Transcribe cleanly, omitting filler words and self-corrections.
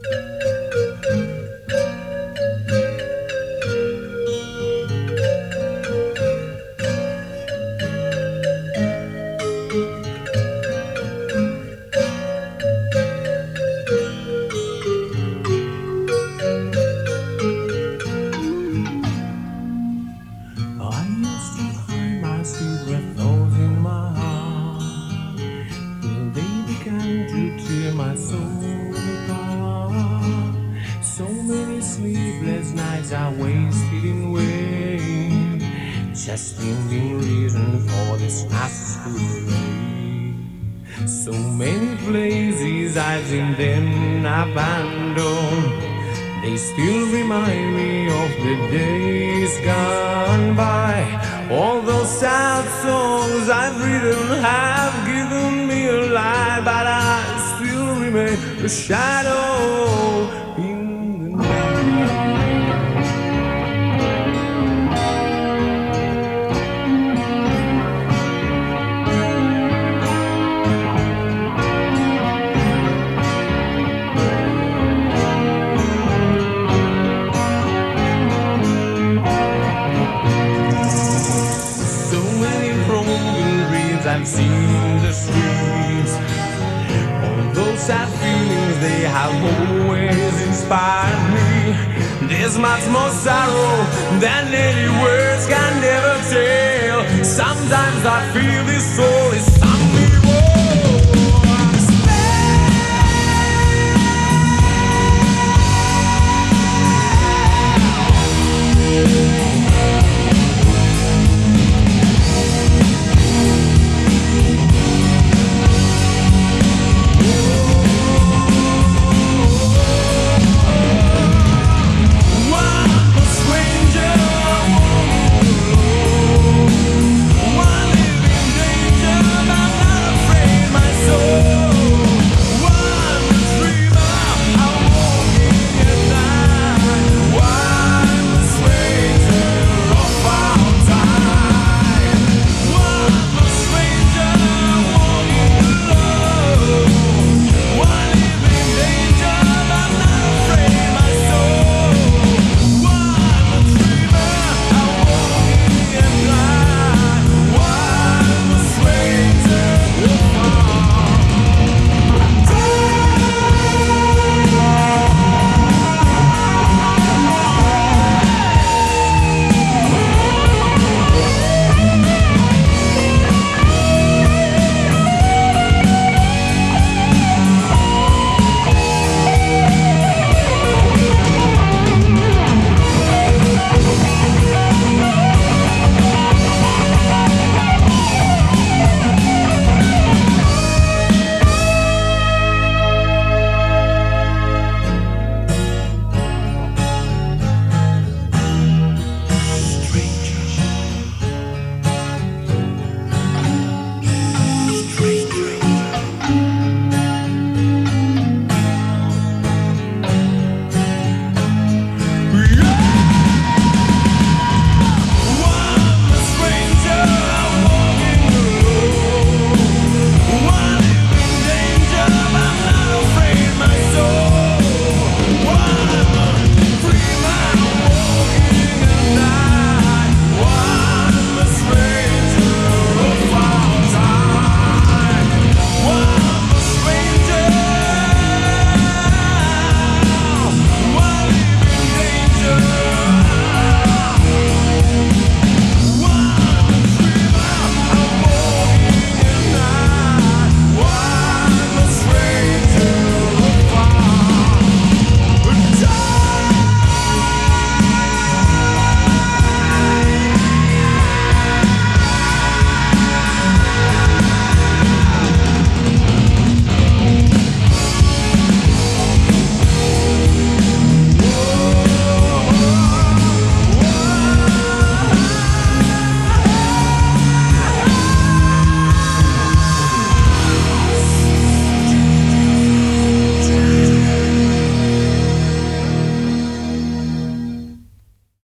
I used to hide my secret thoughts in my heart till they began to tear my soul apart. So many sleepless nights I wasted in vain, just thinking reason for this masquerade. So many places I've seen then abandoned, they still remind me of the days gone by. All those sad songs I've written have given me a light, but I still remain a shadow in the night. I've seen the streets. All those sad feelings, they have always inspired me. There's much more sorrow than any words can ever tell. Sometimes I feel this soul is